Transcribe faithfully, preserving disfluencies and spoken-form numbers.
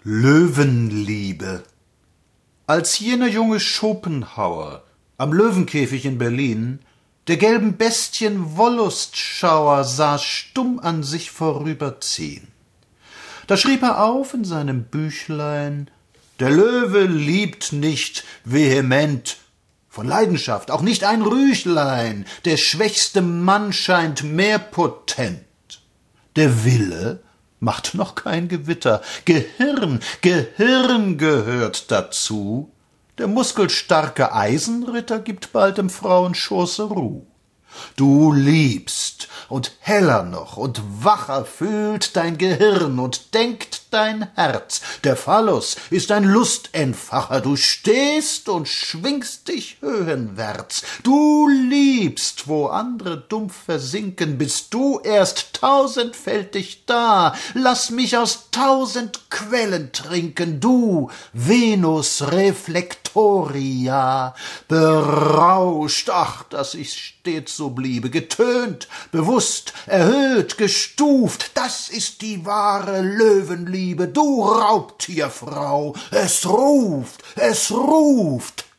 Löwenliebe. Als jener junge Schopenhauer am Löwenkäfig in Berlin der gelben Bestien Wollustschauer sah stumm an sich vorüberziehen, da schrieb er auf in seinem Büchlein: Der Löwe liebt nicht vehement, von Leidenschaft auch nicht ein Rüchlein, der schwächste Mann scheint mehr potent. Der Wille macht noch kein Gewitter, Gehirn, Gehirn gehört dazu, der muskelstarke Eisenritter gibt bald im Frauenschoße Ruh. Du liebst, und heller noch und wacher fühlt dein Gehirn und denkt dein Herz. Der Phallus ist ein Lustentfacher, du stehst und schwingst dich höhenwärts. Du liebst, wo andere dumpf versinken, bist du erst tausendfältig da. Lass mich aus tausend Quellen trinken, du Venus Reflectoria. Berauscht, ach, dass ich stets so bliebe, getönt, bewusst, erhöht, gestuft, das ist die wahre Löwenliebe, du Raubtierfrau, es ruft, es ruft.